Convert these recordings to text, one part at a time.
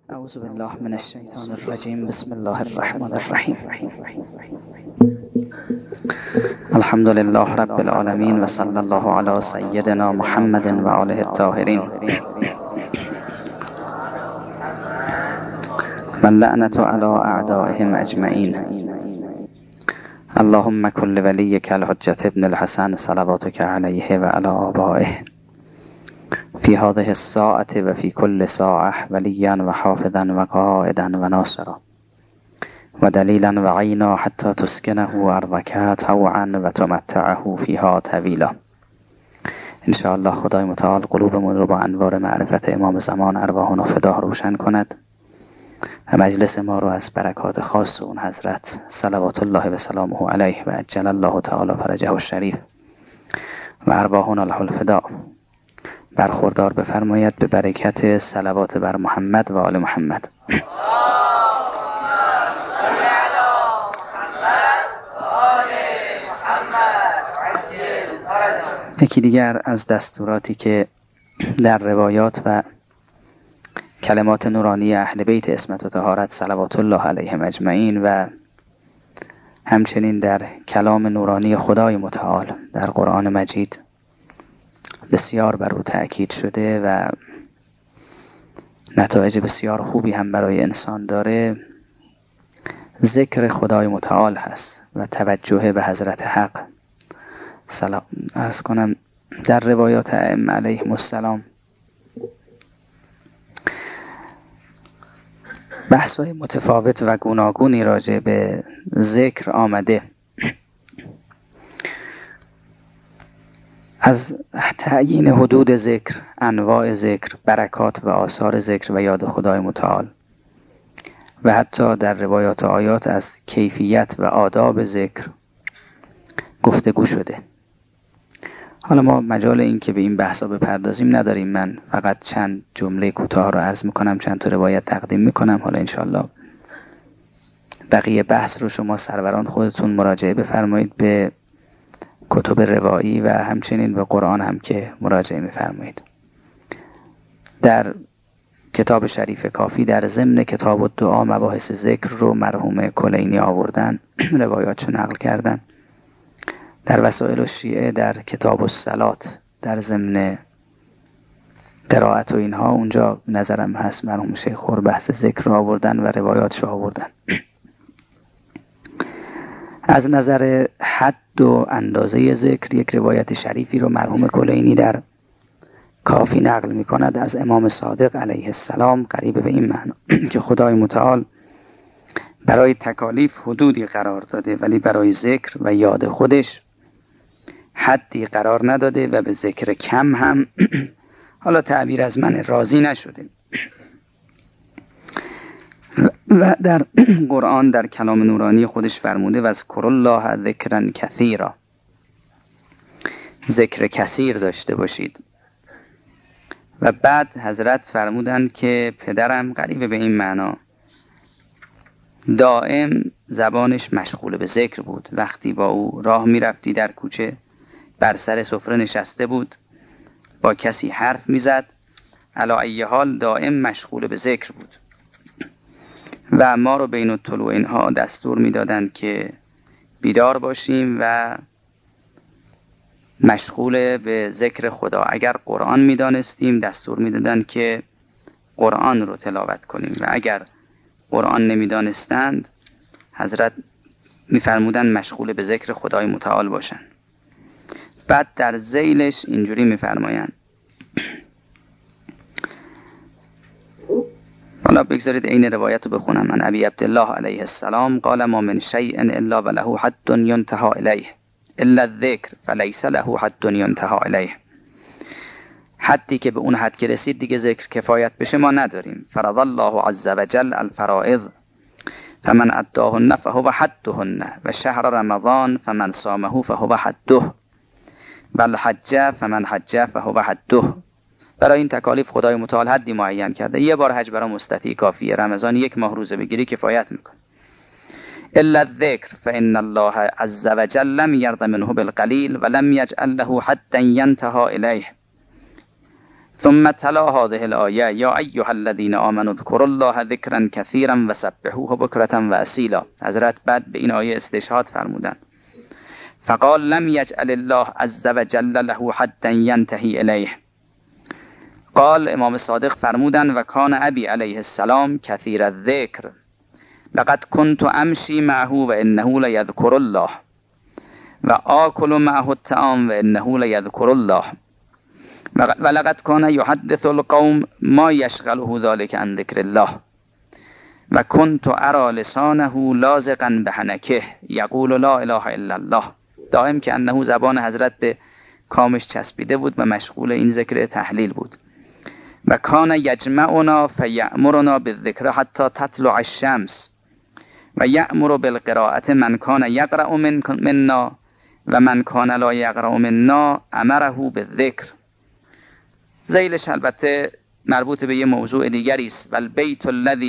اعوذ بالله من الشیطان الرجیم. بسم الله الرحمن الرحیم. الحمد لله رب العالمین و صلی الله علی سیدنا محمد و آله الطاهرین و اللعنة علی اعدائهم اجمعین. اللهم کل ولیک الحجة ابن الحسن صلواتک علیه و علی آبائه فی هذه الساعة و فی کل ساعة ولیا و حافظا و قائدا و ناصرا و دلیلا و عینا حتی تسکنه ارضک طوعا و تمتعه فیها طویلا. انشاءالله خدای متعال قلوبمون رو با انوار معرفت امام زمان ارواحنا فداه روشن کند و مجلس ما رو از برکات خاص اون حضرت صلوات الله و سلامه علیه و عجل الله تعالی فرجه الشریف و ارواحنا له الفداء برخوردار بفرماید به برکت صلوات بر محمد و آل محمد. یکی دیگر از دستوراتی که در روایات و کلمات نورانی اهل بیت عصمت و طهارت صلوات الله علیهم اجمعین و همچنین در کلام نورانی خدای متعال در قرآن مجید بسیار بر او تأکید شده و نتایج بسیار خوبی هم برای انسان داره، ذکر خدای متعال هست و توجه به حضرت حق. عرض کنم در روایات ائمه علیهم السلام بحث‌های متفاوت و گوناگونی راجع به ذکر آمده، از تعیین حدود ذکر، انواع ذکر، برکات و آثار ذکر و یاد خدای متعال و حتی در روایات و آیات از کیفیت و آداب ذکر گفتگو شده. حالا ما مجال این که به این بحثا بپردازیم نداریم. من فقط چند جمله کوتاه رو عرض میکنم، چند تا روایت تقدیم میکنم. حالا انشالله بقیه بحث رو شما سروران خودتون مراجعه بفرمایید به کتب روایی و همچنین به قرآن هم که مراجعه میفرمایید. در کتاب شریف کافی در ضمن کتاب الدعا مباحث ذکر رو مرحوم کلینی آوردن، روایاتشو نقل کردن. در وسائل الشیعه در کتاب الصلات در ضمن قرائت و اینها اونجا نظرم هست مرحوم شیخ خور بحث ذکر رو آوردن و روایاتشو آوردن. از نظر حد و اندازه ذکر یک روایت شریفی رو مرحوم کلینی در کافی نقل می کند از امام صادق علیه السلام قریب به این معنی که خدای متعال برای تکالیف حدودی قرار داده ولی برای ذکر و یاد خودش حدی قرار نداده و به ذکر کم هم حالا تعبیر از من راضی نشده. و در قرآن در کلام نورانی خودش فرموده و اذکروا الله ذکرا کثیرا، ذکر کثیر داشته باشید. و بعد حضرت فرمودند که پدرم قریب به این معنا دائم زبانش مشغول به ذکر بود. وقتی با او راه می رفتی در کوچه بر سر سفره نشسته بود، با کسی حرف می زد، علی ای حال دائم مشغول به ذکر بود. و ما رو بین الطلوع اینها دستور میدادند که بیدار باشیم و مشغول به ذکر خدا. اگر قرآن میدانستیم دستور میدادند که قرآن رو تلاوت کنیم و اگر قرآن نمیدانستند حضرت میفرمودند مشغول به ذکر خدای متعال باشند. بعد در ذیلش اینجوری میفرمایند، حالا بگذارید این روایت رو بخونم. من ابی عبدالله علیه السلام قال ما من شیء الا وله حد ينتهى الیه الا الذکر فلیس له حد ينتهى الیه. حدی که به اون حد که رسید دیگه ذکر کفایت بشه ما نداریم. فرض الله عز وجل الفرائض فمن اداهن فهو حدهن و شهر رمضان فمن صامه فهو حده و الحج فمن حج فهو حده. برای این تکالیف خدای متعال حدی معین کرده. یه بار حج برای مستطیع کافیه. رمضان یک ماه روزه بگیری کفایت میکنه. الا الذکر فان الله عز وجل لم يرض منه بالقلیل و لم یجعل له حدا ينتهى الیه ثم تلا هذه الآیه یا ایها الذین آمنوا اذکروا الله ذکرا کثیرا وسبحوه بکرة و اصیلا. حضرت بعد به این آیه استشهاد فرمودند. فقال لم یجعل الله عز وجل له حدا ینتهی الیه. قال امام صادق فرمودند و کان ابی علیه السلام کثیر الذکر لقد كنت امشی معه و انه لیذکر الله و آکل معه الطعام و انه لیذکر الله و لقد کان یحدث القوم ما یشغله ذلك عن ذکر الله و كنت ارى لسانه لازقا بحنکه یقول لا اله الا الله. دائم که انه زبان حضرت به کامش چسبیده بود و مشغول این ذکر تحلیل بود. و کان یجمعنا فیأمرنا بالذکر حتی تطلع الشمس و یأمر بالقراءة من کان یقرأ منا و من کان لا یقرأ منا امره بالذکر. ذیلش البته مربوط به یه موضوع دیگری است. والبیت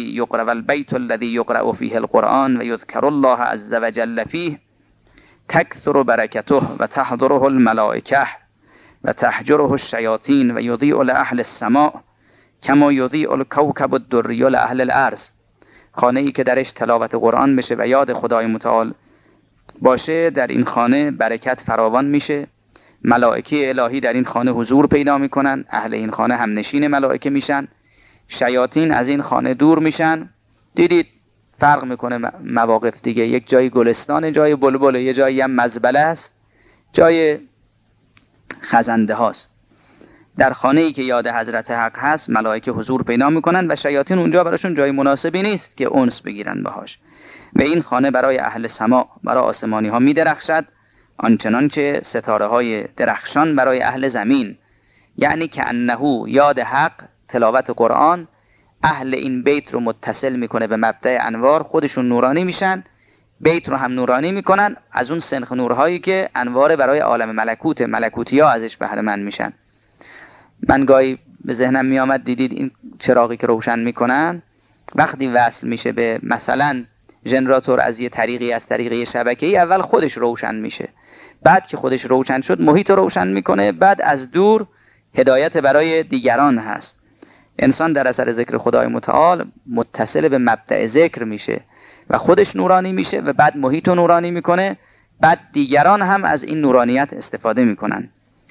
الذی یقرأ فیه القرآن و یذکر الله عز وجل فیه تکثر برکته و تحضره الملائکه و تحجره الشیاطین و یضیء لأهل السماء کما یضیء الکوکب الدری لأهل الارض. خانه ای که درش تلاوت قرآن بشه و یاد خدای متعال باشه، در این خانه برکت فراوان میشه، ملائکه الهی در این خانه حضور پیدا میکنن، اهل این خانه هم نشین ملائکه میشن، شیاطین از این خانه دور میشن. دیدید فرق میکنه مواقف دیگه، یک جای گلستان، جای بلبل، یه جایی هم مزبله است، جای خزنده هاست. در خانه ای که یاد حضرت حق هست ملائکه حضور پیدا میکنن و شیاطین اونجا براشون جای مناسبی نیست که انس بگیرن باهاش. و این خانه برای اهل سما، برای آسمانی ها میدرخشد آنچنان که ستاره های درخشان برای اهل زمین. یعنی که انه یاد حق، تلاوت قرآن اهل این بیت رو متصل میکنه به مبدأ انوار، خودشون نورانی میشن، بیت رو هم نورانی میکنن از اون سنخ نورهایی که انوار برای عالم ملکوتی ها ازش بهره مند میشن. من گاهی به ذهنم میامد، دیدید این چراغی که روشن میکنن وقتی وصل میشه به مثلا ژنراتور از یه طریقی، از طریق شبکه‌ای، اول خودش روشن میشه، بعد که خودش روشن شد محیط روشن میکنه، بعد از دور هدایت برای دیگران هست. انسان در اثر ذکر خدای متعال متصل به مبدأ ذکر میشه و خودش نورانی میشه و بعد محیط نورانی میکنه، بعد دیگران هم از این نورانیت استفاده میکنن.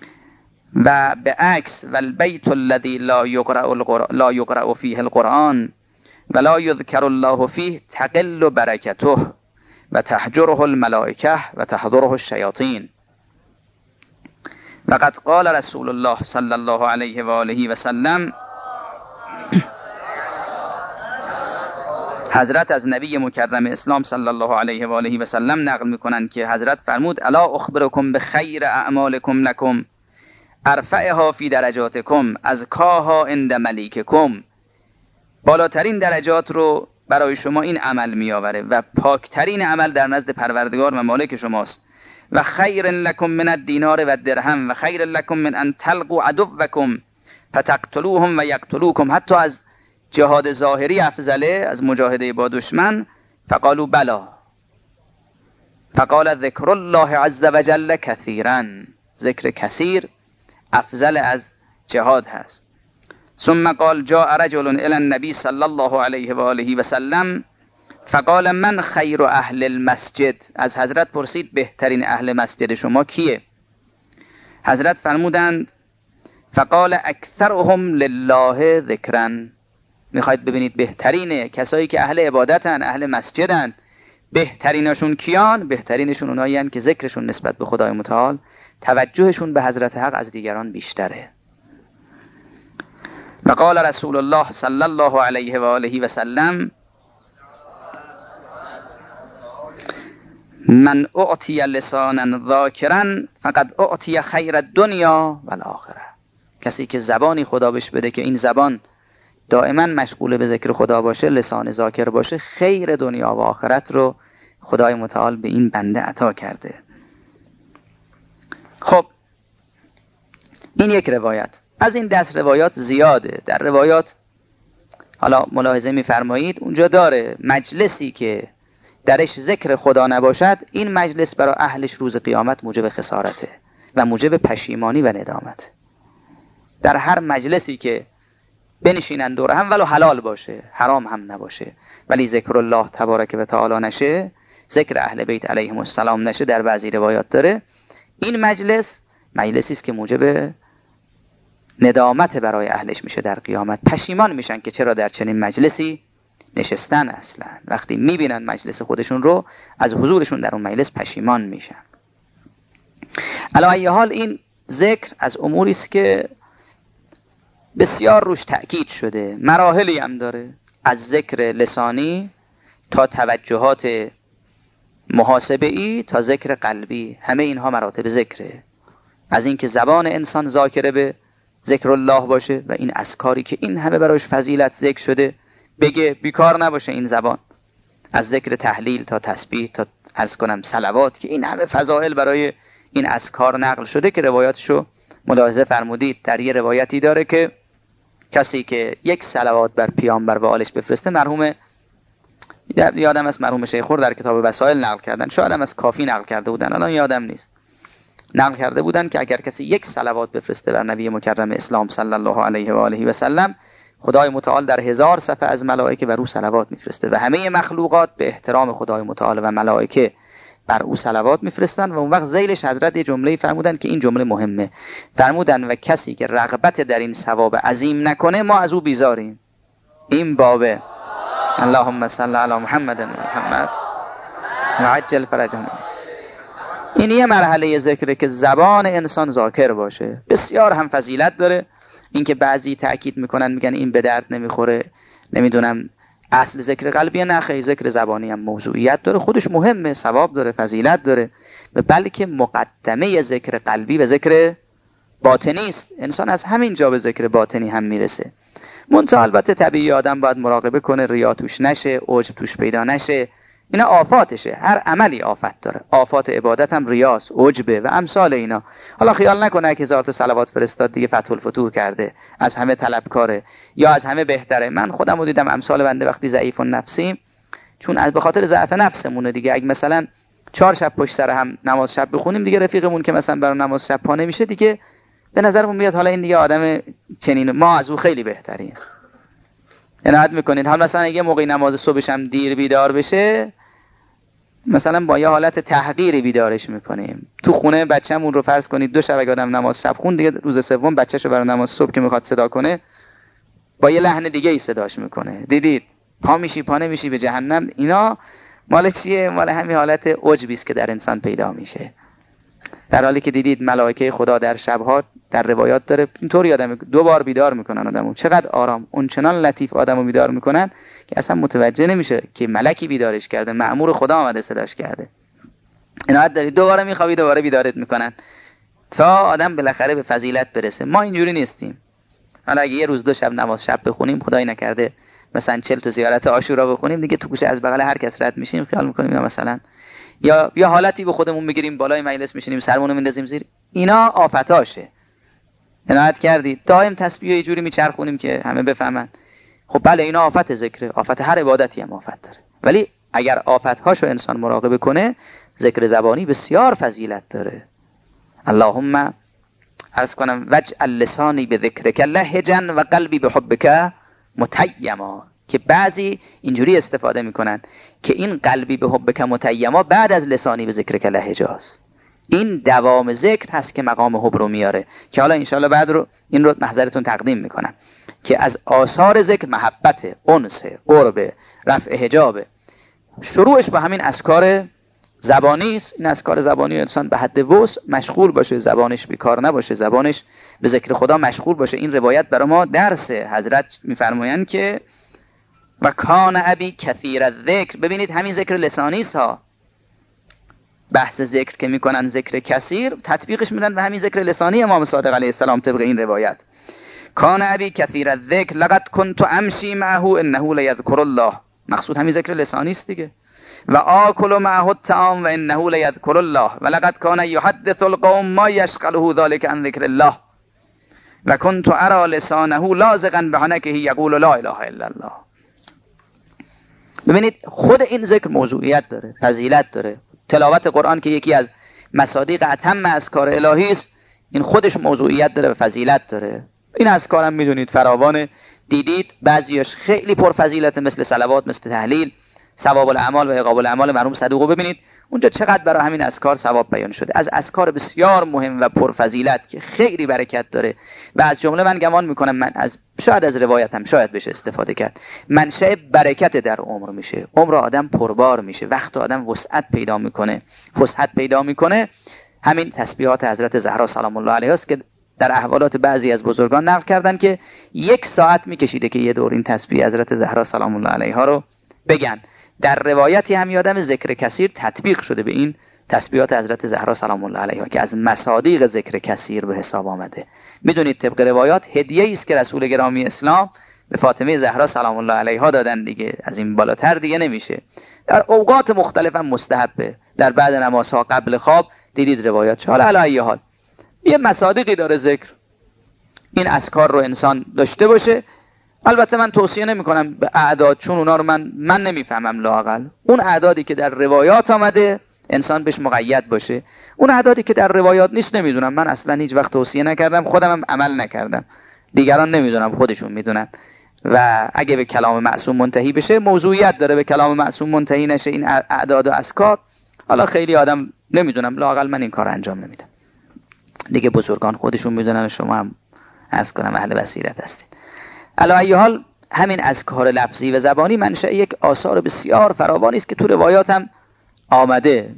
و به عکس والبیت الذی لا یقرأ فیه القرآن و لا یذکر الله فیه تقل برکته و تحجره الملائکه و تحضره الشیاطین. و قد قال رسول الله صلی الله علیه و آله و سلم، حضرت از نبی مکرم اسلام صلی الله علیه و آله و سلم نقل میکنند که حضرت فرمود الا اخبرکم بخیر اعمالکم لکم ارفعها فی درجاتکم ازکاها عند ملیککم. بالاترین درجات رو برای شما این عمل میآوره و پاکترین عمل در نزد پروردگار و مالک شماست. و خیر لکم من الدینار و الدرهم و خیر لکم من ان تلقوا عدوکم فتقتلوهم و یقتلوکم. حتی از جهاد ظاهری افضله، از مجاهده با دشمن. فقالوا بلا. فقال ذکر الله عز وجل کثیرا، ذکر کثیر افضل از جهاد هست. ثم قال جاء رجل الى النبي صلی الله علیه و آله و سلم فقال من خیر اهل المسجد. از حضرت پرسید بهترین اهل مسجد شما کیه؟ حضرت فرمودند فقال اکثرهم لله ذکرا. میخواید ببینید بهترین کسایی که اهل عبادتن، اهل مسجدن، بهترینشون کیان؟ بهترینشون اونایی هستند که ذکرشون نسبت به خدای متعال، توجهشون به حضرت حق از دیگران بیشتره. و قال رسول الله صلی الله علیه و آله و سلم من اعطی لسانا ذاکرا فقد اعطی خیر الدنیا و الاخره. کسی که زبانی خدا بهش بده که این زبان دائما مشغول به ذکر خدا باشه، لسان ذاکر باشه، خیر دنیا و آخرت رو خدای متعال به این بنده عطا کرده. خب این یک روایت. از این دست روایات زیاده. در روایات حالا ملاحظه می‌فرمایید اونجا داره مجلسی که درش ذکر خدا نباشد، این مجلس برای اهلش روز قیامت موجب خسارته و موجب پشیمانی و ندامت. در هر مجلسی که بنشینن دور هم، ولو حلال باشه حرام هم نباشه، ولی ذکر الله تبارک و تعالی نشه، ذکر اهل بیت علیهم السلام نشه، در بعضی روایات داره این مجلس مجلسی است که موجب ندامت برای اهلش میشه، در قیامت پشیمان میشن که چرا در چنین مجلسی نشستن. اصلا وقتی میبینن مجلس خودشون رو، از حضورشون در اون مجلس پشیمان میشن. علی ای حال این ذکر از اموری است که بسیار روش تأکید شده، مراحلی هم داره، از ذکر لسانی تا توجهات محاسبه‌ای تا ذکر قلبی، همه اینها مراتب ذکره. از اینکه زبان انسان ذاکره به ذکر الله باشه و این اذکاری که این همه برایش فضیلت ذکر شده بگه، بیکار نباشه این زبان، از ذکر تهلیل تا تسبیح تا عرض کنم صلوات که این همه فضائل برای این اذکار نقل شده که روایاتشو ملاحظه فرمودید. در یه روایتی داره که کسی که یک صلوات بر پیامبر و آلش بفرسته، مرحوم یادم از مرحوم شیخور در کتاب وسائل نقل کردن، شاید هم از کافی نقل کرده بودن، الان یادم نیست، نقل کرده بودن که اگر کسی یک صلوات بفرسته بر نبی مکرم اسلام صلی الله علیه و آله و سلم، خدای متعال در 1000 صفحه از ملائکه بر او صلوات میفرسته و همه مخلوقات به احترام خدای متعال و ملائکه بر او صلوات میفرستن. و اون وقت ذیلش حضرت یه جمله فرمودن که این جمله مهمه، فرمودن و کسی که رغبت در این ثواب عظیم نکنه ما از او بیزاریم. این بابه اللهم صل علی محمد و محمد و عجل فرجهم. این یه مرحله ذکره که زبان انسان ذاکر باشه، بسیار هم فضیلت داره. اینکه بعضی تأکید میکنن میگن این به درد نمیخوره، نمیدونم اصل ذکر قلبی، نه خیلی ذکر زبانی هم موضوعیت داره، خودش مهمه، ثواب داره، فضیلت داره، و بلکه مقدمه ذکر قلبی و ذکر باطنی است. انسان از همین جا به ذکر باطنی هم میرسه. منتها البته طبیعی آدم باید مراقبه کنه ریا توش نشه، عجب توش پیدا نشه، اینا آفاتشه. هر عملی آفت داره، آفات عبادت هم ریاست، عجبه و امثال اینا. حالا خیال نکنه که 1000 تا صلوات فرستاد دیگه فتح الفتوح کرده، از همه طلبکاره یا از همه بهتره. من خودم رو دیدم، امثال بنده وقتی ضعیف النفسیم، چون از به خاطر ضعف نفسمونه دیگه، اگه مثلا 4 شب پشت سر هم نماز شب بخونیم دیگه، رفیقمون که مثلا برای نماز شب پا نمیشه دیگه، به نظرمون میاد حالا این دیگه آدم چنین، ما از او خیلی بهتریم. عنایت میکنید. حالا مثلا اگه موقع نماز صبحش هم دیر بیدار بشه، مثلا با یه حالت تحقیری بیدارش میکنیم. تو خونه بچه‌مون رو فرض کنید 2 شب اگه آدم نماز شب خون، دیگه روز سوم بچه‌شو برای نماز صبح که میخواد صدا کنه با یه لحن دیگه ای صداش میکنه. دیدید پا میشی پا نمیشی به جهنم. اینا مال چیه؟ مال همین حالت عجبی است که در انسان پیدا میشه. در حالی که دیدید ملائکه خدا در شبها در روایات داره اینطوری آدم 2 بار بیدار میکنن آدمو، چقدر آرام، اون چنان لطیف آدمو بیدار میکنن که اصلا متوجه نمیشه که ملکی بیدارش کرده، مأمور خدا آمده صداش کرده. عنایت دارید، دوباره میخوابی دوباره بیدارت میکنن تا آدم بالاخره به فضیلت برسه. ما اینجوری نیستیم. حالا اگه یه روز 2 شب نماز شب بخونیم، خدای نکرده مثلا 40 تا زیارت عاشورا بخونیم، دیگه تو گوشه از بغل هر کس رد میشیم خیال میکنیم یا مثلا یا حالتی به خودمون میگیریم بالای مجلس میشینیم سرمونو میندازیم زیر. اینا آفتاشه. عنایت کردید. دائم تسبیح یه جوری میچرخونیم که همه بفهمن. خب بله اینا آفت ذکره، آفت هر عبادتی هم آفت داره، ولی اگر آفت‌هاشو انسان مراقبه کنه، ذکر زبانی بسیار فضیلت داره. اللهم عرض کنم وجعل لسانی بذکرک لهجا و قلبی بحبک متیما، که بعضی اینجوری استفاده میکنن که این قلبی به حبک متیما بعد از لسانی به ذکرک لهجاست. این دوام ذکر هست که مقام حب رو میاره، که حالا انشاءالله بعد رو این رو محضرتون تقدیم میکنم که از آثار ذکر محبت، انس، قرب، رفع حجاب. شروعش با همین اذکار زبانی است. این اذکار زبانی انسان به حد وسع مشغول باشه، زبانش بیکار نباشه، زبانش به ذکر خدا مشغول باشه. این روایت برای ما درسه. حضرت میفرمایند که و کان ابی کثیر الذکر. ببینید همین ذکر لسانی است ها. بحث ذکر که میکنن ذکر کثیر، تطبیقش میدن به همین ذکر لسانی امام صادق علیه السلام طبق این روایت. کان ابی کثیر الذکر لقد كنت امشی معه انه لیذکر الله. مقصود همین ذکر لسانی است دیگه. و آکل معه الطعام و انه لیذکر الله و لقد کان یحدث القوم ما یشغله ذلك عن ذکر الله و كنت ارى لسانه لازقا بحنکه یقول لا اله الا الله. ببینید خود این ذکر موضوعیت داره، فضیلت داره. تلاوت قرآن که یکی از مصادیق اتم اذکار الهی است، این خودش موضوعیت داره و فضیلت داره. این اذکارم میدونید فراوانه، دیدید بعضیاش خیلی پرفضیلت، مثل صلوات، مثل تهلیل، ثواب الاعمال و عقاب الاعمال مرحوم صدوق. ببینید اونجا چقدر برای همین اذکار ثواب بیان شده، از اذکار بسیار مهم و پرفضیلت که خیلی برکت داره. و از جمله من گمان میکنم، من شاید از روایتم شاید بشه استفاده کرد، منشأ برکت در عمر میشه، عمر آدم پربار میشه، وقت آدم وسعت پیدا میکنه، فسحت پیدا میکنه. همین تسبیحات حضرت زهرا سلام الله علیها است که در احوالات بعضی از بزرگان نقل کردن که 1 ساعت میکشیده که یه دور این تسبیح حضرت زهرا سلام الله علیها رو بگن. در روایتی هم یادم ذکر کثیر تطبیق شده به این تسبیحات حضرت زهرا سلام الله علیها که از مصادیق ذکر کثیر به حساب آمده. میدونید طبق روایات هدیه‌ای است که رسول گرامی اسلام به فاطمه زهرا سلام الله علیها دادن دیگه، از این بالاتر دیگه نمیشه. در اوقات مختلف هم مستحبه، در بعد نمازها، قبل خواب، دیدید روایات. حالا علی ای حال یه مصادیقی داره ذکر، این اذکار رو انسان داشته باشه. البته من توصیه نمی کنم به اعداد، چون اونا رو من نمیفهمم، لااقل اون اعدادی که در روایات آمده انسان بهش مقید باشه. اون اعدادی که در روایات نیست نمیدونم، من اصلا هیچ وقت توصیه نکردم، خودم هم عمل نکردم، دیگران نمیدونم، خودشون میدونن. و اگه به کلام معصوم منتهی بشه، موضوعیت داره به کلام معصوم منتهی نشه این اعداد و اذکار. حالا خیلی آدم نمیدونم، لااقل من این کار انجام نمیدم دیگه، بزرگان خودشون میدونن، شما هم از کنم اهل بصیرت هستین. علی ای حال همین اذکار لفظی و زبانی منشأ یک آثار بسیار فراوانی است که تو روایات هم آمده.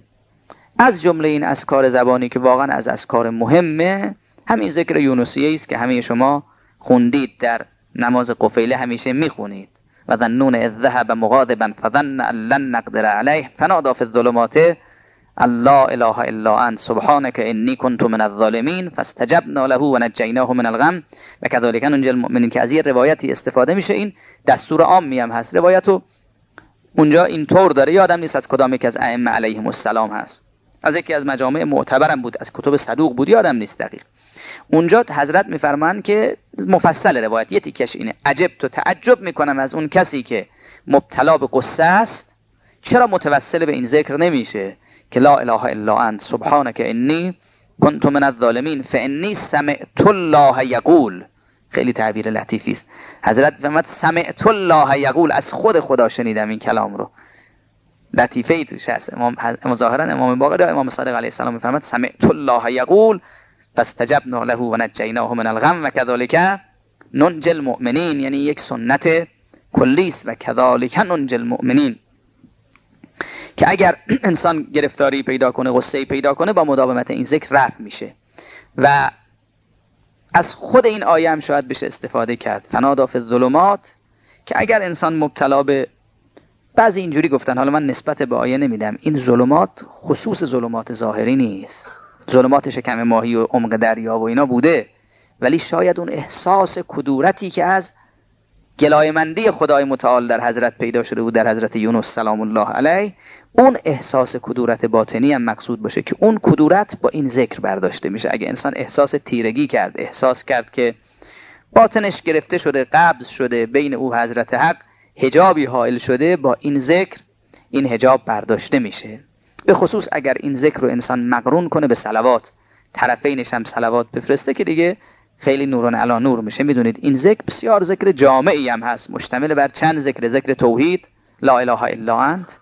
از جمله این اذکار زبانی که واقعا از اذکار مهمه، همین ذکر یونسیه است که همه شما خوندید در نماز قفیله، همیشه میخونید. و ظنون اذ ذهب مغاضبا فظن ان لن نقدر علیه فنادى فی الظلمات لا اله الا انت سبحانك انی کنت من الظالمین فاستجبنا له و نجیناه من الغم و کذالک ننجی المؤمنین، که از این روایتی استفاده میشه. این دستور عامی هم هست، روایتو اونجا اینطور داره، یادم نیست از کدام یکی از ائمه علیهم السلام هست، از یکی از مجامع معتبرم بود، از کتب صدوق بود، یادم نیست دقیق. اونجا حضرت میفرمان که مفصل روایت یه تیکش اینه: عجب تو تعجب میکنم از اون کسی که مبتلا به غصه است، چرا متوسل به این ذکر نمیشه که لا اله الا انت سبحانك انی کنت من الظالمین فانی سمعت الله یقول. خیلی تعبیر لطیفی است. حضرت فرمود سمعت الله یقول، از خود خدا شنیدم این کلام رو. لطیفه ای توش هست. ظاهرا امام باقر یا امام صادق علیه السلام میفرماد سمعت الله یقول فاستجبنا له و نجیناه من الغم و کذالک ننجی المؤمنین، یعنی یک سنت کلی است. و کذالک ننجی المؤمنین، که اگر انسان گرفتاری پیدا کنه، غصه پیدا کنه، با مداومت این ذکر رفع میشه. و از خود این آیه هم شاید بشه استفاده کرد، فنادى فی الظلمات، که اگر انسان مبتلا به بعضی اینجوری گفتن، حالا من نسبت به آیه نمیدم، این ظلمات خصوص ظلمات ظاهری نیست، ظلمات شکم ماهی و عمق دریا و اینا بوده، ولی شاید اون احساس کدورتی که از گلایمندی خدای متعال در حضرت پیدا شده بود، در حضرت یونس سلام الله علیه، اون احساس کدورت باطنی هم مقصود باشه که اون کدورت با این ذکر برداشته میشه. اگه انسان احساس تیرگی کرد، احساس کرد که باطنش گرفته شده، قبض شده، بین او حضرت حق حجابی حائل شده، با این ذکر این حجاب برداشته میشه. به خصوص اگر این ذکر رو انسان مقرون کنه به صلوات، طرفینش هم صلوات بفرسته، که دیگه خیلی نوران علی نور میشه. میدونید این ذکر بسیار ذکر جامعی هم هست، مشتمل بر چند ذکر: ذکر توحید لا اله الا انت،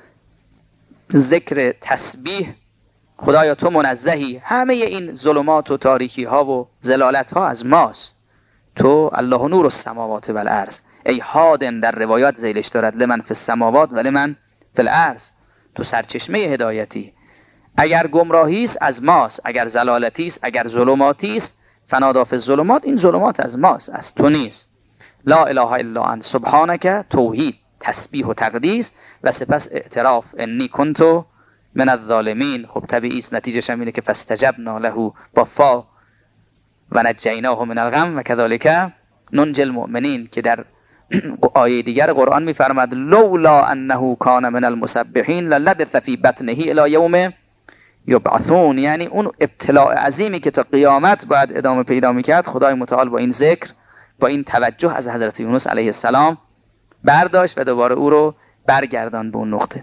ذکر تسبیح خدایا تو منزهی، همه این ظلمات و تاریکی ها و ضلالت ها از ماست، تو الله نور السماوات و الارض، ای هادن در روایات ذیلش دارد لمن فی السماوات و لمن فی الارض، تو سرچشمه هدایتی، اگر گمراهی است از ماست، اگر ضلالتی است، اگر ظلماتی است، فنادى فی الظلمات، این ظلمات از ماست، از تو نیست. لا اله الا انت سبحانك، توحید، تسبیح و تقدیس، و سپس اعتراف انی کنت من الظالمین. خب طبیعی است، نتیجهش هم اینه که فاستجبنا له با فا و نجیناه من الغم و کذالک ننجی المؤمنین، که در آیه دیگر قرآن میفرماد لولا انه کان من المسبحین للبث فی بطنه الی یوم یبعثون، یعنی اون ابتلاء عظیمی که تا قیامت باید ادامه پیدا میکرد، خدای متعال با این ذکر، با این توجه از حضرت یونس علیه السلام برداشت و دوباره او رو برگردان به اون نقطه.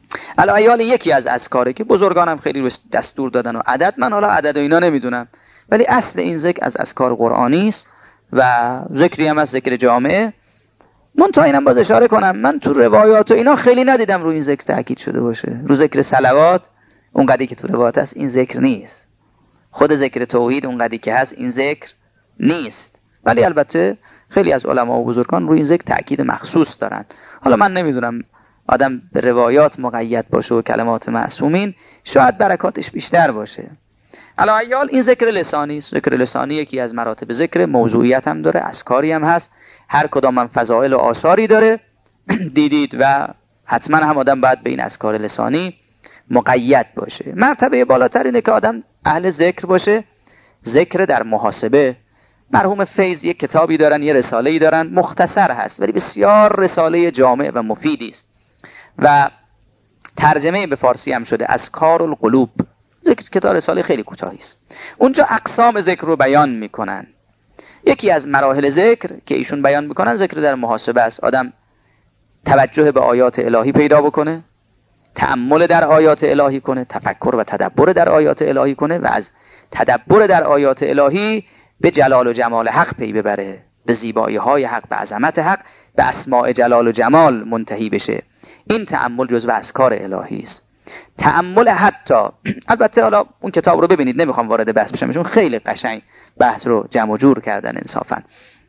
الایال یکی از اذکاره که بزرگانم خیلی روش دستور دادن و عدد، من حالا عدد و اینا نمیدونم، ولی اصل این ذکر از اذکار قرآنی است و ذکری هم از ذکر جامعه. منتها اینم باز اشاره کنم، من تو روایات و اینا خیلی ندیدم روی این ذکر تاکید شده باشه. رو ذکر صلوات اونقدری که تو روایات هست این ذکر نیست، خود ذکر توحید اونقدری که هست این ذکر نیست، ولی البته خیلی از علما و بزرگان روی این ذکر تاکید مخصوص دارن. حالا من نمیدونم آدم به روایات مقید باشه و کلمات معصومین شاید برکاتش بیشتر باشه. علی ای حال این ذکر لسانی است. ذکر لسانی یکی از مراتب ذکر، موضوعیت هم داره، اذکاری هم هست، هر کدام هم فضائل و آثاری داره دیدید و حتما هم آدم باید به این اذکار لسانی مقید باشه. مرتبه بالاتر اینه که آدم اهل ذکر باشه. ذکر در محاسبه. مرحوم فیض یک کتابی دارن، یه رساله‌ای دارن، مختصر هست ولی بسیار رساله جامع و مفیدی است و ترجمه به فارسی هم شده، اذکار القلوب. ذکر کتاب رساله خیلی کوتاهی است. اونجا اقسام ذکر رو بیان میکنن. یکی از مراحل ذکر که ایشون بیان میکنن ذکر در محاسبه است. آدم توجه به آیات الهی پیدا بکنه، تأمل در آیات الهی کنه، تفکر و تدبر در آیات الهی کنه و از تدبر در آیات الهی به جلال و جمال حق پی ببره، به زیبایی های حق، به عظمت حق، به اسماء جلال و جمال منتهی بشه. این تأمل جزو اذکار الهی است. تأمل حتی، البته حالا اون کتاب رو ببینید، نمیخوام وارد بحث بشم چون خیلی قشنگ بحث رو جمع و جور کردن انصافا.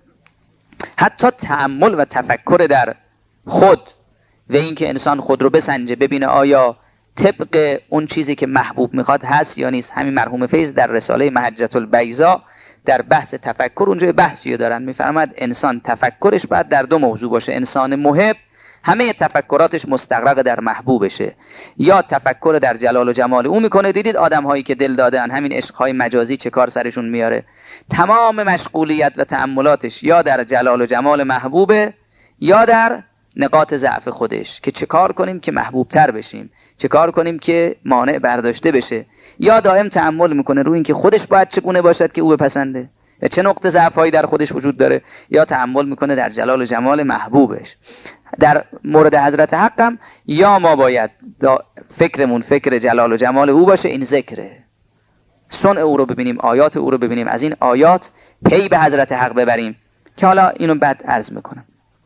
حتی تأمل و تفکر در خود و اینکه انسان خود رو بسنجه، ببینه آیا طبق اون چیزی که محبوب میخواد هست یا نیست. همین مرحوم فیض در رساله محجة البیضاء در بحث تفکر اونجا بحثی دارن، میفرماد انسان تفکرش باید در دو موضوع باشه. انسان محب همه تفکراتش مستغرق در محبوبشه، یا تفکر در جلال و جمال او میکنه. دیدید آدم هایی که دل دادن همین عشقهای مجازی چه کار سرشون میاره، تمام مشغولیت و تأملاتش یا در جلال و جمال محبوبه یا در نقاط ضعف خودش، که چه کار کنیم که محبوب تر بشیم، چه کار کنیم که مانع برداشته بشه. یا دائم تأمل میکنه روی این که خودش باید چگونه باشد که او بپسنده و چه نقطه ضعف هایی در خودش وجود داره، یا تأمل میکنه در جلال و جمال محبوبش. در مورد حضرت حق هم یا ما باید فکرمون فکر جلال و جمال او باشه، این ذکره، صنع او رو ببینیم، آیات او رو ببینیم، از این آیات پی به حضرت حق ببریم، که حالا اینو بعد عرض میکنم.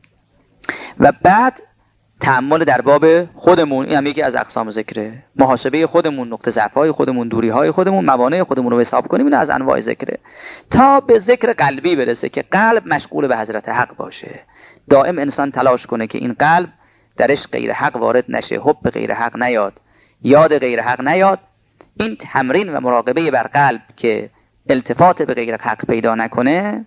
و بعد تأمل در باب خودمون، این هم یکی از اقسام ذکره. محاسبه خودمون، نقطه ضعف‌های خودمون، دوری‌های خودمون، موانع خودمون رو حساب کنیم. این از انواع ذکره. تا به ذکر قلبی برسه که قلب مشغول به حضرت حق باشه. دائم انسان تلاش کنه که این قلب درش غیر حق وارد نشه، حب غیر حق نیاد، یاد غیر حق نیاد. این تمرین و مراقبه بر قلب که التفات به غیر حق پیدا نکنه،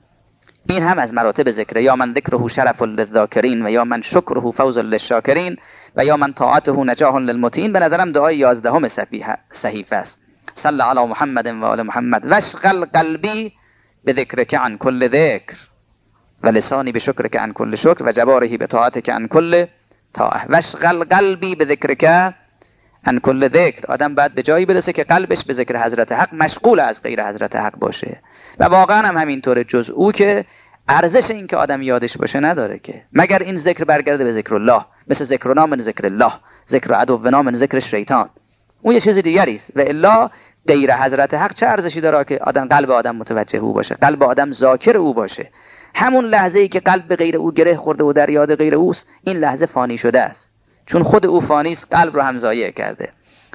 این هم از مراتب ذکره. یا من ذکره شرف للذاکرین و یا من شکره فوز للشاکرین و یا من طاعته نجاح للمطیعین. به نظرم دعای 11 صحیفه است. صلی علی محمد و آل محمد واشغل قلبی بذکرک عن کل ذکر و لسانی بشکرک عن کل شکر و جوارحی بطاعتک عن کل طاعه. واشغل قلبی بذکرک عن کل ذکر. آدم باید به جایی برسه که قلبش به ذکر حضرت حق مشغول از غیر حضرت حق باشه. و واقعا هم همینطوره، جز او که ارزش این که آدم یادش باشه نداره، که مگر این ذکر برگرده به ذکر الله، مثل ذکر نام من ذکر الله، ذکر عدو نام من ذکر شیطان، اون یه چیز دیگری است. و الا غیر حضرت حق چه ارزشی داره که آدم قلب آدم متوجه او باشه، قلب آدم ذاکر او باشه. همون لحظه ای که قلب به غیر او گره خورده و در یاد غیر اوست، این لحظه فانی شده است، چون خود او فانی است، قلب رو هم ضایع کرده.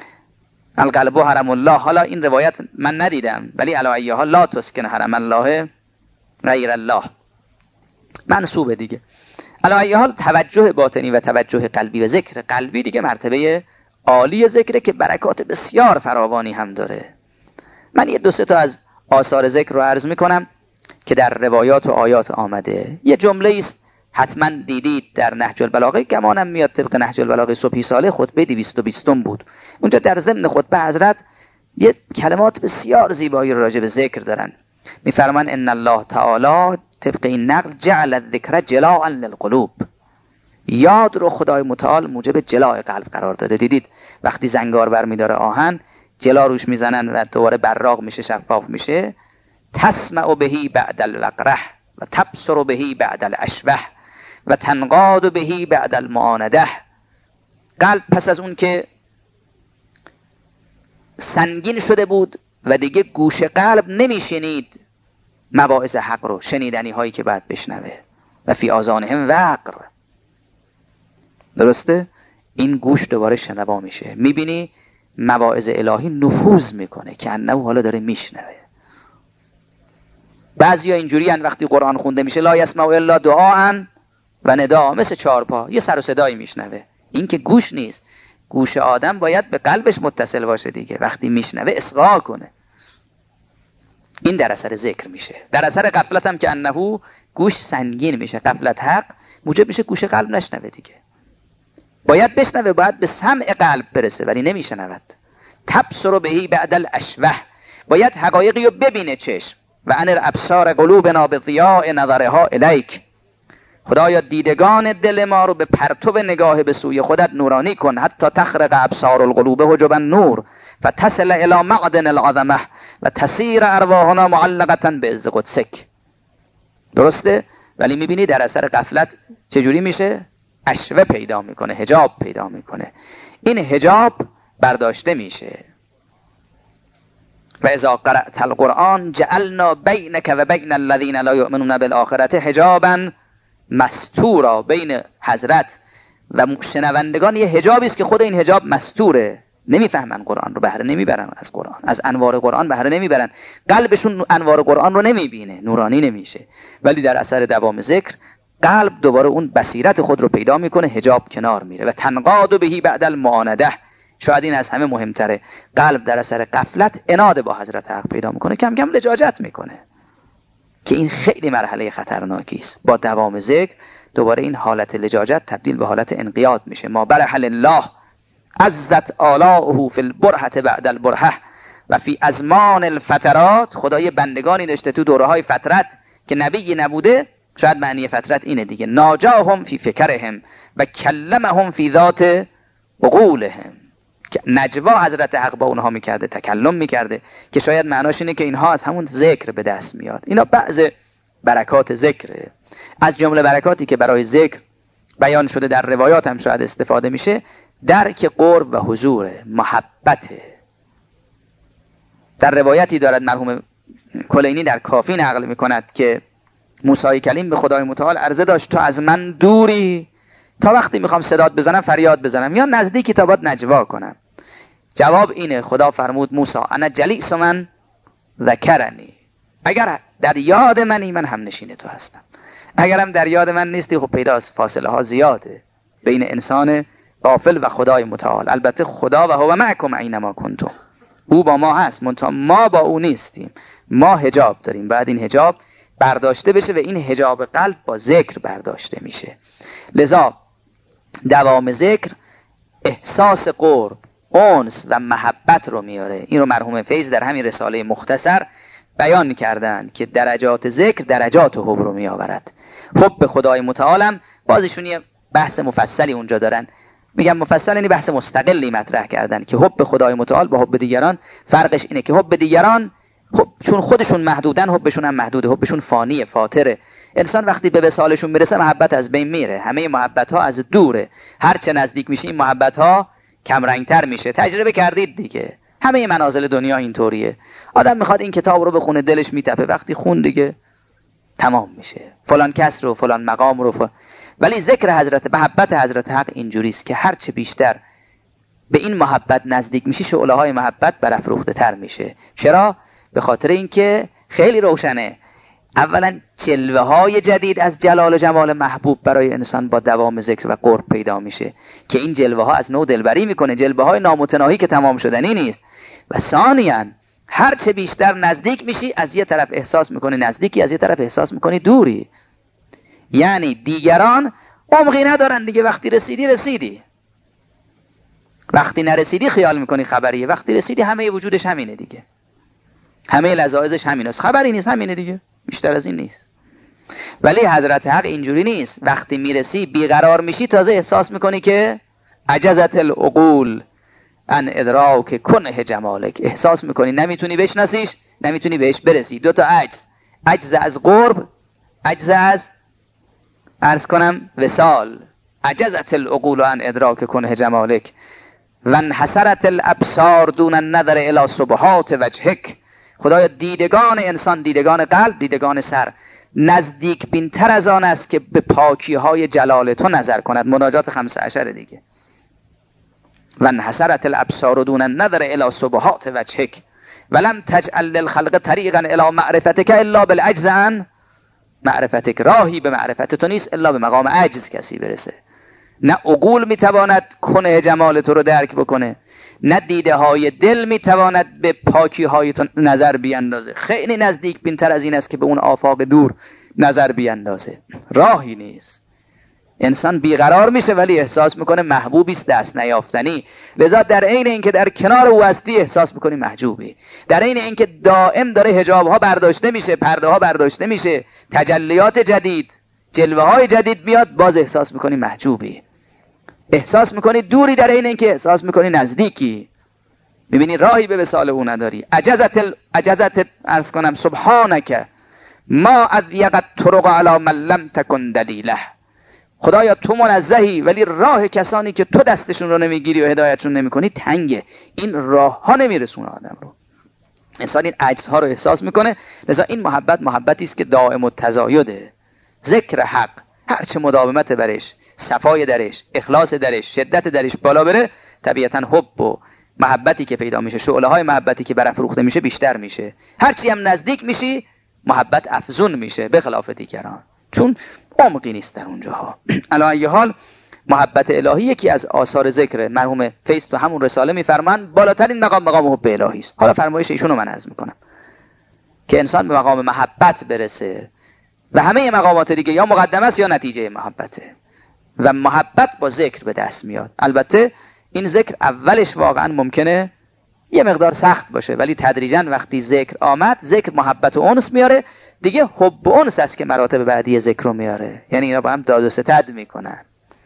القلب حرم الله. حالا این روایت من ندیدم، ولی علی ای حال لا تسکن حرم الله غیر الله منسوبه دیگه. علی ای حال توجه باطنی و توجه قلبی و ذکر قلبی دیگه مرتبه عالی ذکره که برکات بسیار فراوانی هم داره. من یه 2-3 تا از آثار ذکر رو عرض میکنم که در روایات و آیات آمده. یه جمله است حتما دیدید در نهج البلاغه، گمانم میاد طبق نهج البلاغه صبحی ساله خطبه 220 بود. اونجا در ضمن خطبه حضرت یه کلمات بسیار زیبایی راجع به ذکر دارن. میفرمان ان الله تعالی طبق این نقل جعل الذکر جلاء للقلوب. یاد رو خدای متعال موجب جلاء قلب قرار داده. دیدید وقتی زنگار برمیداره آهن، جلا روش میزنن و دوباره براق میشه، شفاف میشه. تسمع بهی بعد الوقره و تبصر بهی بعد الاشبه و تنقاد بهی بعد المعانده. قلب پس از اون که سنگین شده بود و دیگه گوش قلب نمیشنید مواعظ حق رو، شنیدنی هایی که باید بشنوه. و فی آذانهم وقر. درسته؟ این گوش دوباره شنوا میشه، میبینی مواعظ الهی نفوذ میکنه که انه حالا داره میشنوه. بعضیا اینجوری ان وقتی قرآن خونده میشه لا یسمع الا دعاء و نداء، مثل چارپا یه سر و صدایی میشنوه. این که گوش نیست. گوش آدم باید به قلبش متصل باشه دیگه، وقتی میشنوه اصغا کنه. این در اثر ذکر میشه. در اثر غفلت هم که انه گوش سنگین میشه، غفلت حق موجب میشه گوش قلب نشنوه دیگه. باید بشنوه، باید به سمع قلب برسه ولی نمیشنود. تبصر بهی بعد الاشوه، باید حقایقی رو ببینه چشم. و ان الابصار قلوبنا بضیاء نظرها الیک، خدایا دیدگان دل ما رو به پرتو نگاه به سوی خودت نورانی کن. حتی تخرق ابصار القلوب حجب النور فتصل الی معدن العظمه و تسیر ارواحنا معلقه بعز قدسک. درسته؟ ولی میبینی در اثر غفلت چجوری میشه؟ اشوه پیدا میکنه، حجاب پیدا میکنه. این حجاب برداشته میشه. و اذا قرأت القرآن جعلنا بینک و بین الذین لا یؤمنون بالآخرة حجابا مستورا. بین حضرت و شنوندگان یه حجابی است که خود این حجاب مستوره، نمیفهمن قرآن رو، بهره نمیبرن از قرآن، از انوار قرآن بهره نمیبرن، قلبشون انوار قرآن رو نمیبینه، نورانی نمیشه. ولی در اثر دوام ذکر قلب دوباره اون بصیرت خود رو پیدا میکنه، حجاب کنار میره. و تنقاد بهی بعد المعانده، شاید این از همه مهمتره. قلب در اثر غفلت عناد با حضرت حق پیدا میکنه، کم کم لجاجت میکنه که این خیلی مرحله خطرناکی است. با دوام ذکر دوباره این حالت لجاجت تبدیل به حالت انقیاد میشه. ما برح الله عزت آلاؤه فی البرهة بعد البرهة و فی ازمان الفترات. خدای بندگانی داشته تو دوره های فترت که نبی نبوده. شاید معنی فترت اینه دیگه، ناجاهم فی فکرهم و کلمهم فی ذات عقولهم. که نجوا حضرت حق با اونها میکرده، تکلم میکرده، که شاید معناش اینه که اینها از همون ذکر به دست میاد. اینا بعض برکات ذکره. از جمله برکاتی که برای ذکر بیان شده در روایات هم شاید استفاده میشه، درک قرب و حضور، محبته. در روایتی دارد مرحوم کلینی در کافی نقل میکند که موسی کلیم به خدای متعال عرضه داشت تو از من دوری تا وقتی میخوام صدات بزنم فریاد بزنم یا نزدیکی تا باید نجوا کنم. جواب اینه، خدا فرمود موسی انا جلیس من ذکرنی، اگر در یاد منی من هم نشین تو هستم، اگرم در یاد من نیستی خب پیداست فاصله ها زیاده بین انسان غافل و خدای متعال. البته خدا و هو معکم اینما کنتم، او با ما هست منتها ما با او نیستیم. ما حجاب داریم، بعد این حجاب برداشته بشه و این حجاب قلب با ذکر برداشته میشه. لذا دوام ذکر احساس قرب، انس و محبت رو میاره. این رو مرحوم فیض در همین رساله مختصر بیان کردن که درجات ذکر درجات حب رو میآورد. حب خدای متعالم بازشون یه بحث مفصلی اونجا دارن، میگم مفصل یعنی بحث مستقلی مطرح کردن که حب خدای متعال با حب دیگران فرقش اینه که حب دیگران خب چون خودشون محدودن حبشون هم محدوده، حبشون فانیه، فاتره. انسان وقتی به وصالشون میرسه محبت از بین میره، همه محبت ها از دوره. هر چه نزدیک میشه این محبت ها کم رنگتر میشه. تجربه کردید دیگه، همه منازل دنیا اینطوریه. آدم میخواد این کتاب رو بخونه دلش میتپه، وقتی خون دیگه تمام میشه، فلان کس رو فلان مقام رو ولی ذکر حضرت، محبت حضرت حق اینجوریست که هر چه بیشتر به این محبت نزدیک میشه شعله های محبت برافروخته تر میشه. چرا؟ به خاطر اینکه خیلی روشنه. اولا جلوه های جدید از جلال و جمال محبوب برای انسان با دوام ذکر و قرب پیدا میشه که این جلوه ها از نوع دلبری میکنه، جلوه های نامتناهی که تمام شدنی نیست. و ثانیاً هر چه بیشتر نزدیک میشی از یه طرف احساس میکنی نزدیکی، از یه طرف احساس میکنی دوری. یعنی دیگران عمقی ندارن دیگه، وقتی رسیدی رسیدی، وقتی نرسیدی خیال میکنی خبریه، وقتی رسیدی همه وجودش همینه دیگه، همه لذایزش همین است، خبری نیست، همینه دیگه، بیشتر از این نیست. ولی حضرت حق اینجوری نیست. وقتی میرسی بیقرار میشی تازه احساس میکنی که عجزت العقول ان ادراک کنه جمالک. احساس میکنی نمیتونی بشناسیش، نمیتونی بهش برسی. دو تا عجز، عجز از قرب، عجز از عرض کنم وصال. عجزت العقول ان ادراک کنه جمالک. و انحسرت الابصار دون النظر الی سبحات وجهک. خدایا دیدگان انسان، دیدگان قلب، دیدگان سر نزدیک بینتر از آن است که به پاکی های جلال تو نظر کند. مناجات 15 دیگه. و انحسرت الابصار دون النظر الی سبحات وجهک ولم تجعل للخلق طریقا الی معرفتک الا بالعجز عن معرفتک. راهی به معرفت تو نیست الا به مقام عجز کسی برسه. نه عقول میتواند کنه جمال تو رو درک بکنه، نه دیده های دل میتواند به پاکی های تو نظر بیاندازه. خیلی نزدیک بینتر از این است که به اون آفاق دور نظر بیاندازه. راهی نیست. انسان بیقرار میشه ولی احساس میکنه محبوبی است دست نیافتنی. لذا در عین اینکه در کنار او هستی احساس میکنی محجوبی، در عین اینکه دائم داره حجاب ها برداشته میشه، پرده ها برداشته میشه، تجلیات جدید، جلوه های جدید میاد، باز احساس میکنی محجوبی، احساس میکنی دوری، در عین اینکه احساس میکنی نزدیکی. میبینی راهی به وصال او نداری. عجزت عرض کنم سبحانک ما اضیقت طرق علی من لم تکن دلیله. خدایا تو منزهی ولی راه کسانی که تو دستشون رو نمیگیری و هدایتشون نمیکنی تنگه. این راه ها نمیرسونه آدم رو. انسان این عجزها رو احساس میکنه. لذا این محبتی است که دائم التزایده. ذکر حق هرچه مداومت برش، صفای درش، اخلاص درش، شدت درش بالا بره، طبیعتا حب و محبتی که پیدا میشه، شعله های محبتی که برافروخته میشه بیشتر میشه. هرچی هم نزدیک میشی محبت افزون میشه به خلاف دیگران، چون عمقی نیست در اونجاها. علی ای حال محبت الهی یکی از آثار ذکر. مرحوم فیض تو همون رساله میفرمان بالاترین مقام حب الهی است. حالا فرمایش ایشونو من عرض میکنم که انسان به مقام محبت برسه و همه مقامات دیگه یا مقدمه است یا نتیجه محبته و محبت با ذکر به دست میاد. البته این ذکر اولش واقعا ممکنه یه مقدار سخت باشه ولی تدریجا وقتی ذکر آمد، ذکر محبت و انس میاره دیگه. حب و انس است که مراتب بعدی ذکر رو میاره، یعنی اینا با هم داد و ستد میکنن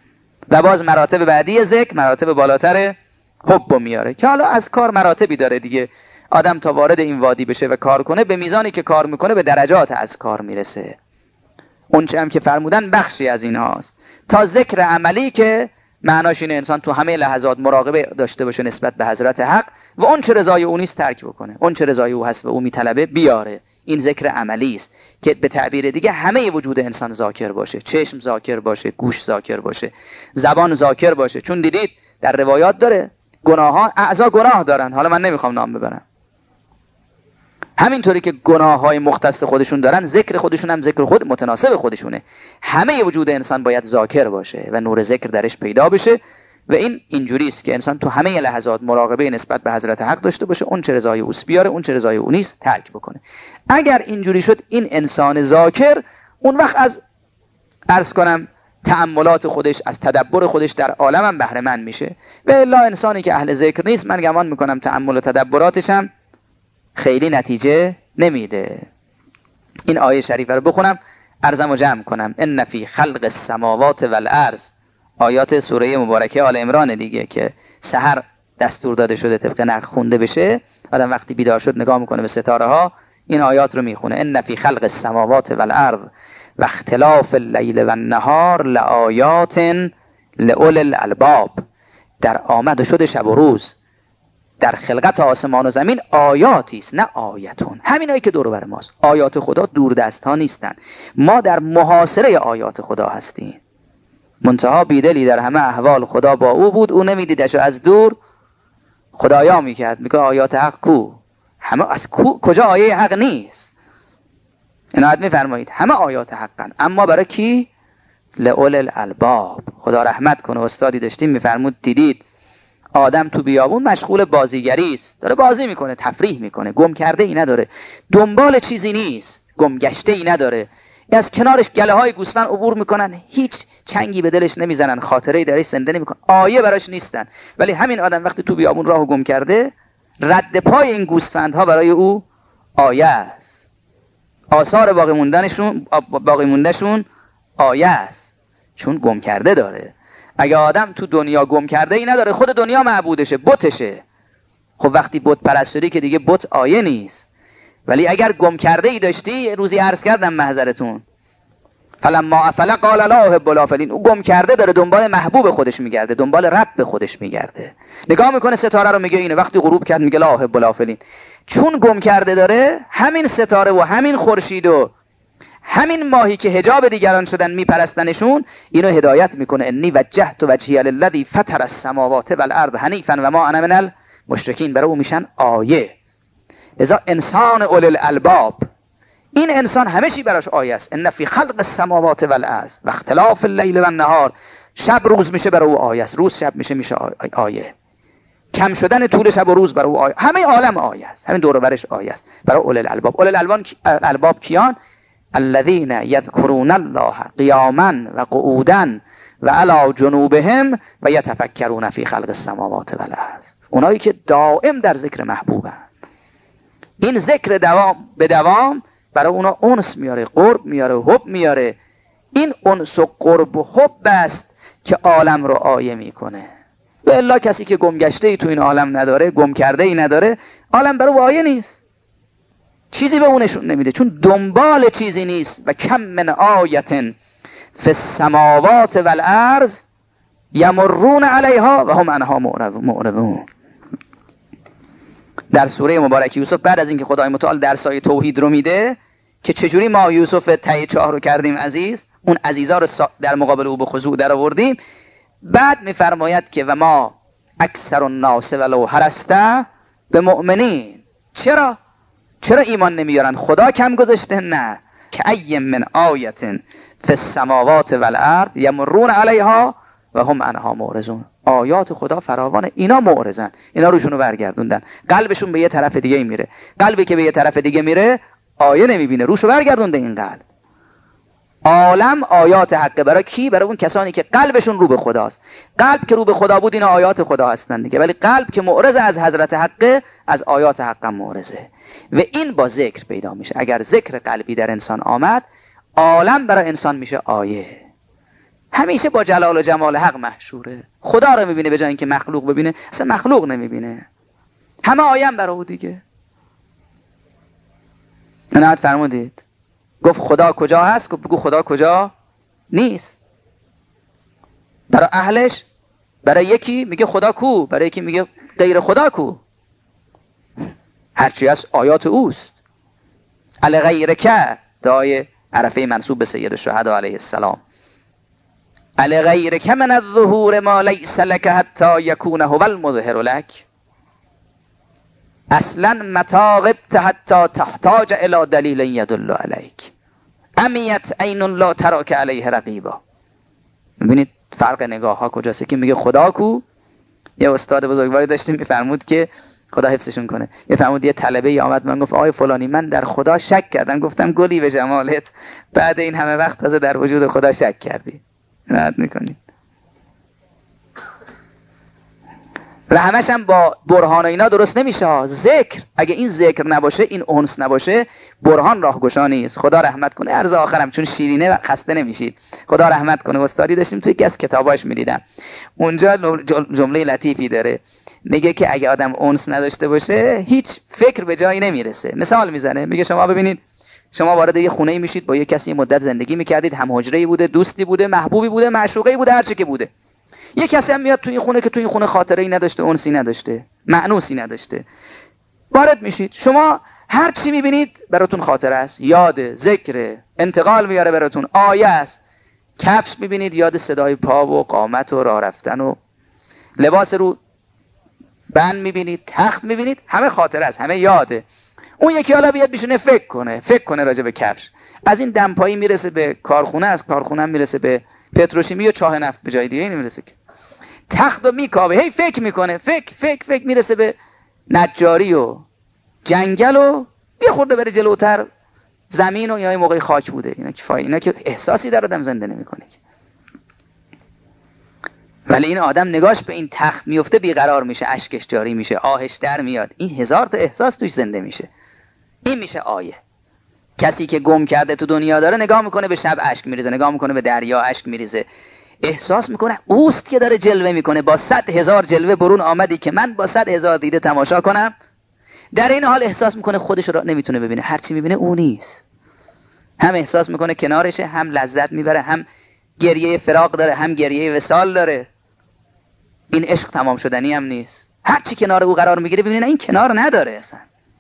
و باز مراتب بعدی ذکر مراتب بالاتر حب میاره که حالا از کار مراتبی داره دیگه. آدم تا وارد این وادی بشه و کار کنه، به میزانی که کار میکنه به درجات از کار میرسه. اون چه هم که فرمودن بخشی از این هاست تا ذکر عملی که معناش اینه انسان تو همه لحظات مراقبه داشته باشه نسبت به حضرت حق و اون چه رضای او نیست ترک بکنه، اون چه رضای او هست و او میطلبه بیاره. این ذکر عملی است که به تعبیر دیگه همه وجود انسان ذاکر باشه، چشم ذاکر باشه، گوش ذاکر باشه، زبان ذاکر باشه. چون دیدید در روایات داره گناهان اعضا گناه دارن، حالا من نمیخوام نام ببرم، همینطوری که گناه‌های مختص خودشون دارن، ذکر خودشون هم ذکر خود متناسب خودشونه. همه وجود انسان باید ذاکر باشه و نور ذکر درش پیدا بشه و این اینجوری است که انسان تو همه لحظات مراقبه نسبت به حضرت حق داشته باشه، اون چه رضای اوست بیاره، اون چه رضای او نیست ترک بکنه. اگر اینجوری شد این انسان ذاکر اون وقت از عرض کنم تأملات خودش، از تدبر خودش در عالم هم بهره مند میشه. و الا انسانی که اهل ذکر نیست، من گمان میکنم تأمل و تدبراتش هم خیلی نتیجه نمیده. این آیه شریفه رو بخونم عرضمو جمع کنم. ان فی خلق السماوات والارض، آیات سوره مبارکه آل عمران دیگه که سحر دستور داده شده طبق نقل خونده بشه. آدم وقتی بیدار شد نگاه میکنه به ستاره ها، این آیات رو میخونه. ان فی خلق السماوات والارض و اختلاف اللیل والنهار لآیات لأولی الالباب. در آمد و شد شب و روز در خلقت آسمان و زمین آیاتی است، نه آیتون. همینایی که دور بر ماست. آیات خدا دور دست ها نیستن، ما در محاصره آیات خدا هستیم. منتها بیدلی در همه احوال خدا با او بود، او نمیدیدش و از دور خدایا میکرد. میگه آیات حق کو؟ همه از کجا آیه حق نیست؟ عنایت میفرمایید همه آیات حقن، اما برای کی؟ لأولی الالباب. خدا رحمت کنه. استادی داشتیم میفرمود دیدید آدم تو بیابون مشغول بازیگری است، داره بازی میکنه، تفریح میکنه، گم کرده ای نداره، دنبال چیزی نیست، گم گشته ای نداره. از کنارش گله های گوسفند عبور میکنن، هیچ چنگی به دلش نمیزنن، خاطره ای درش زنده نمیکنن، آیه براش نیستن. ولی همین آدم وقتی تو بیابون راهو گم کرده، رد پای این گوسفندها برای او آیه است، آثار باقی موندهشون آیه است، چون گم کرده داره. اگه آدم تو دنیا گم کرده ای نداره، خود دنیا معبودشه، بتشه. خب وقتی بت پرست شدی که دیگه بت آیه نیست. ولی اگر گم کرده ای داشتی، روزی عرض کردم محضرتون، فلما افل قال لا احب الافلین. او گم کرده داره دنبال محبوب خودش میگرده، دنبال رب خودش میگرده. نگاه میکنه ستاره رو میگه اینه، وقتی غروب کرد میگه لا احب الافلین. چون گم کرده داره، همین ستاره و همین خورشید و همین ماهی که حجاب دیگران شدن میپرستنشون، اینو هدایت میکنه. انی وجهت وجهی للذی فطر السماوات والارض حنیفا و ما انا من المشرکین. برای او میشن آیه. لذا انسان اولی الالباب، این انسان همه چی براش آیه است. ان فی خلق السماوات والارض و اختلاف اللیل و النهار، شب روز میشه برای او آیه است، روز شب میشه آیه. کم شدن طول شب و روز برای او آیه. همه عالم آیه است، همین دور و برش آیه است برای اولی الالباب. اولی الالباب کیان؟ الذین یذکرون الله قیاما و قعودا و علی جنوبهم و یتفکرون فی خلق السماوات والارض. اونایی که دائم در ذکر محبوبن. این ذکر دوام به دوام برای اونا انس میاره، قرب میاره، حب میاره. این انس و قرب و حب است که عالم رو آیه میکنه. و الا کسی که گمگشته ای تو این عالم نداره، گم کرده ای نداره، عالم برای آیه نیست، چیزی به اونشون نمیده، چون دنبال چیزی نیست. و کم من آیت فی السماوات والارض یمرون علیها و هم عنها معرضون. در سوره مبارک یوسف بعد از اینکه خدای متعال درسای توحید رو میده که چجوری ما یوسف ته چاه رو کردیم عزیز، اون عزیزا رو در مقابل او به خضوع در آوردیم، بعد میفرماید که و ما اکثر الناس ولو حرست به مؤمنین. چرا ایمان نمیارن؟ خدا کم گذاشته؟ نه. که ای من آیت فی السماوات والارض یمرون علیها و هم عنها معرضون. آیات خدا فراوانه، اینا معرضن، اینا روشونو برگردوندن، قلبشون به یه طرف دیگه میره. قلبی که به یه طرف دیگه میره آیه نمیبینه، روشو برگردونده این قلب. عالم آیات حقه. برای کی؟ برای اون کسانی که قلبشون رو به خداست. قلب که رو به خدا بود اینا آیات خدا هستن دیگه، ولی قلب که معرض از حضرت حقه، از آیات حق معرضه. و این با ذکر پیدا میشه. اگر ذکر قلبی در انسان آمد، عالم برای انسان میشه آیه. همیشه با جلال و جمال حق محشوره. خدا رو میبینه به جای اینکه مخلوق ببینه. اصلا مخلوق نمیبینه، همه آیه هم برای او دیگه. نهایت فرمودید گفت خدا کجا هست؟ گفت بگو خدا کجا نیست. برای اهلش، برای یکی میگه خدا کو، برای یکی میگه غیر خدا کو. هرچی از آیات اوست. علی غیرک، دعای عرفه منصوب به سید الشهدا علیه السلام. علی غیرک من الظهور ما لیس لک حتی یکون هو المظهر لک. اصلا متا غبت حتی تحتاج الی دلیل یدل علیک. امیت عین لا تراک علیه رقیبا. ببینید فرق نگاه ها کجاست. که میگه خدا کو. یه استاد بزرگواری داشتیم میفرمود که خدا حفظشون کنه، میفرمود یه طلبه ای آمد من گفت آی فلانی من در خدا شک کردم. گفتم گلی به جمالت، بعد این همه وقت تازه در وجود خدا شک کردی. رد میکنید. و همش هم با برهان و اینا درست نمیشه. ذکر، اگه این ذکر نباشه، این انس نباشه، برهان راهگشا نیست. خدا رحمت کنه. عرض آخرم چون شیرینه خسته نمیشید. خدا رحمت کنه. استادی داشتیم توی یکی از کتاباش میدیدم، اونجا جمله لطیفی داره، میگه که اگه آدم انس نداشته باشه هیچ فکر به جایی نمیرسه. مثال میزنه، میگه شما ببینید، شما وارد یه خونه میشید، با یه کسی مدت زندگی میکردید، هم حجره‌ای بوده، دوستی بوده، محبوبی بوده، معشوقه‌ای بوده، هر چی که بوده. یه کسی هم میاد تو این خونه که تو این خونه خاطره‌ای نداشته، انسی نداشته، مأنوسی نداشته. وارد میشید، شما هر چی میبینید براتون خاطره است، یاد، ذکر، انتقال میاره براتون، آیه است. کفش میبینید، یاد صدای پا و قامت و راه رفتن و لباس رو بند میبینید، تخت میبینید، همه خاطره است، همه یاده. اون یکی حالا بیاد بشینه فکر کنه راجع به کفش. از این دمپایی میرسه به کارخونه، از کارخونه میرسه به پتروشیمی و چاه نفت، به جای دیگه نمیرسه که. تخت و میکاوه، هی فکر میکنه، فکر میرسه به نجاری و جنگل و یه خورده بره جلوتر زمین و اینا موقعی خاک بوده. اینا که احساسی در آدم زنده نمیکنه. ولی این آدم نگاش به این تخت میفته بیقرار میشه، اشکش جاری میشه، آهش در میاد. این هزار تا احساس توش زنده میشه. این میشه آیه. کسی که گم کرده تو دنیا داره نگاه میکنه به شب اشک میریزه، نگاه میکنه به دریا اشک میریزه، احساس میکنه اوست که داره جلوه میکنه. با 100,000 جلوه برون آمدی که من با 100,000 دیده تماشا کنم. در این حال احساس میکنه خودش رو نمیتونه ببینه، هرچی میبینه اون نیست. هم احساس میکنه کنارشه، هم لذت میبره، هم گریه فراق داره، هم گریه وصال داره. این عشق تمام شدنی هم نیست. هر چی کنار او قرار میگیره ببینید این کنار نداره اصلا.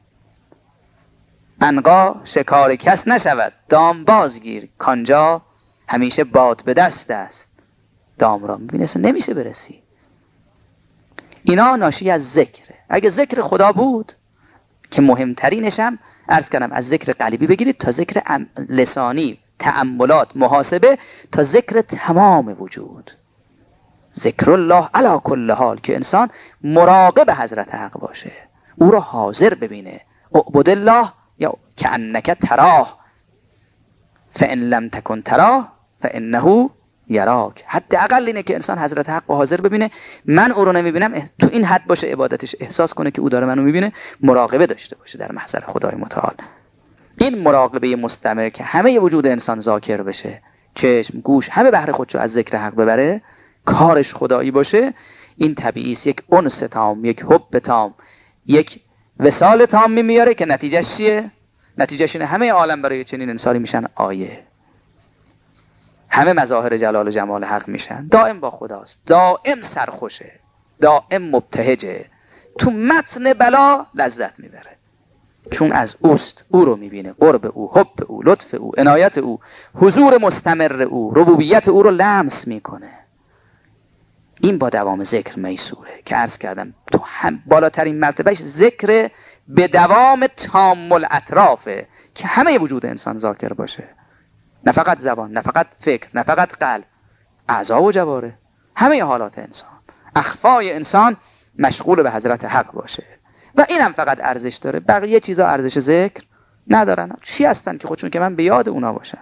عنقا شکار کس نشود دام بازگیر، کانجا همیشه باد به دست است دام را. میبینی اصلا نمیشه برسی. اینا ناشی از ذکره. اگه ذکر خدا بود که مهمترینش هم عرض کردم از ذکر قلبی بگیرید تا ذکر لسانی، تأملات، محاسبه، تا ذکر تمام وجود. ذکر الله علی کل حال، که انسان مراقب حضرت حق باشه، او را حاضر ببینه. اعبد الله یا کأنک تراه فإن لم تکن تراه فإنه یراک. حداقل اینه که انسان حضرت حق رو حاضر ببینه. من او رو نمیبینم، تو این حد باشه عبادتش، احساس کنه که او داره منو میبینه، مراقبه داشته باشه در محضر خدای متعال. این مراقبه مستمر که همه وجود انسان ذاکر بشه، چشم، گوش، همه بهره خودشو از ذکر حق ببره، کارش خدایی باشه، این طبیعی است. یک انس تام، یک حب تام، یک وصال تام میاره که نتیجهش چیه؟ نتیجهش اینه همه عالم برای چنین انسانی میشن آیه. همه مظاهر جلال و جمال حق میشن. دائم با خداست، دائم سرخوشه، دائم مبتهجه، تو متن بلا لذت میبره، چون از اوست، او رو میبینه، قرب او، حب او، لطف او، عنایت او، حضور مستمر او، ربوبیت او رو لمس میکنه. این با دوام ذکر میسوره که عرض کردم تو هم بالاترین مرتبهش ذکر به دوام تام الاطرافه که همه وجود انسان ذاکر باشه، نه فقط زبان، نه فقط فکر، نه فقط قلب، اعضا و جواره، همه حالات انسان، اخفای انسان مشغول به حضرت حق باشه. و این هم فقط ارزش داره، بقیه چیزا ارزش ذکر ندارن. چی هستن که خودشون که من به یاد اونا باشم.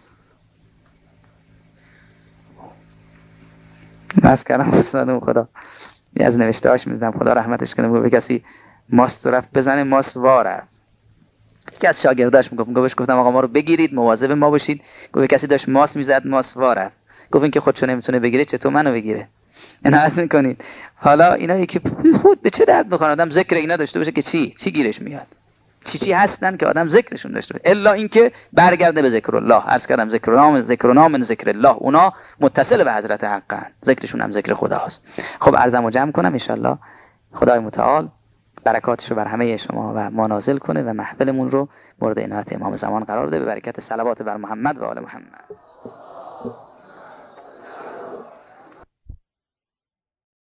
بس کردم استادم خدا از نوشته هاش میدونم، خدا رحمتش کنه، به کسی ماست رفت بزنه، ماست واره. یکی از شاگرداش گفتم آقا ما رو بگیرید، مواظب ما باشید. گفت کسی داشت ماست میزد، ماست واره. گفت این که خودشو نمیتونه بگیره چطور منو بگیره؟ عنایت میکنید. حالا اینا یکی خود به چه درد میخوره آدم ذکر اینا داشته باشه که چی گیرش میاد؟ چی هستن که آدم ذکرشون داشته باشه؟ الا اینکه برگرده به ذکر الله. عرض کردم ذکر نام ذکر الله، اونا متصل به حضرت حقن، ذکرشون هم ذکر خداست. خب عرضمو جمع کنم، ان شاء الله خدای متعال برکاتشو بر همه شما و ما نازل کنه و محفلمون رو مورد عنایت امام زمان قرار بده، به برکت صلوات بر محمد و آل محمد.